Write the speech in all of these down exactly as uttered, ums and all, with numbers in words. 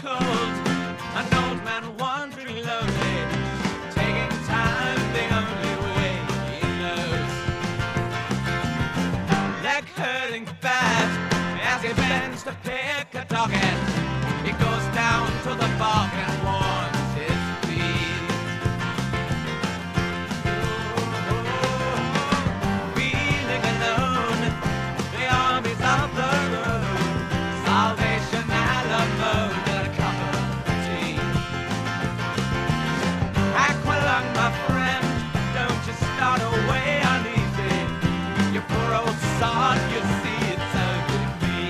cold, an old man wandering lonely, taking time the only way he knows. Leg hurting bad as he bends to pick a docket. He goes down to the bog and warms his feet. Feeling alone, the armies of the road, Salvation Alamo, and a cup of tea. Aqualung, my friend, don't you start away uneasy. You poor old sod, you see it's so good to me.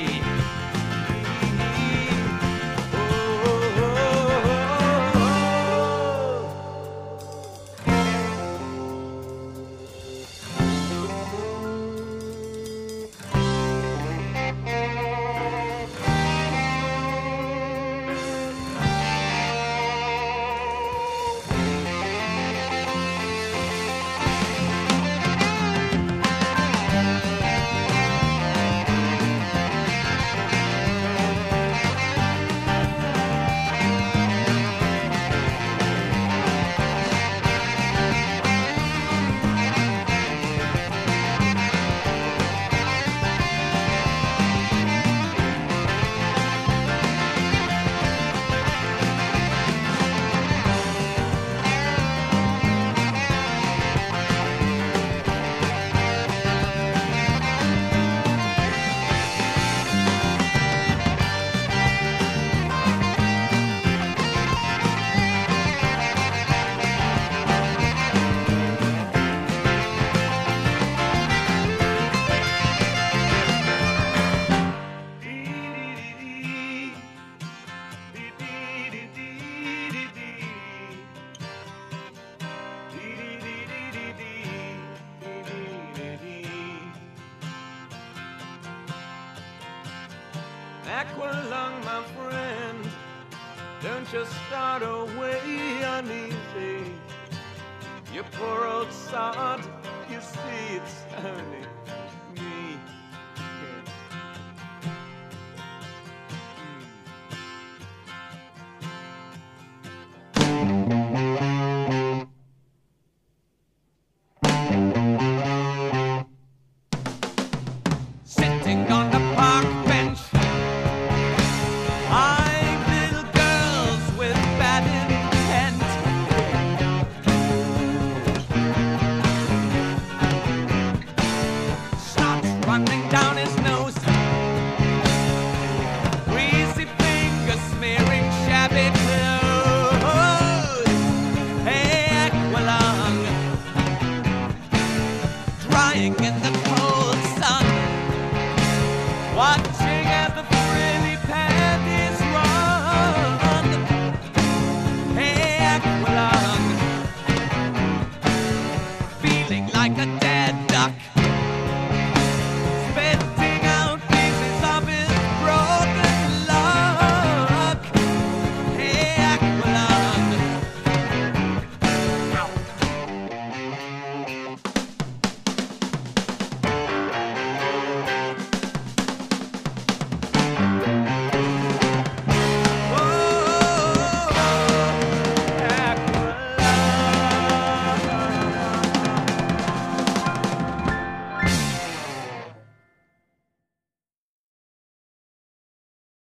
Aqualung, my friend, don't you start away uneasy. You poor old sod, you see it's only me. Sitting on the park bench, eyeing little girls with bad intent. Starts running down his nose, greasy fingers smearing shabby clothes. Hey, Aqualung, drying in the cold sun, watching as the frilly panties run. Hey, Aqualung, feeling like a dead duck.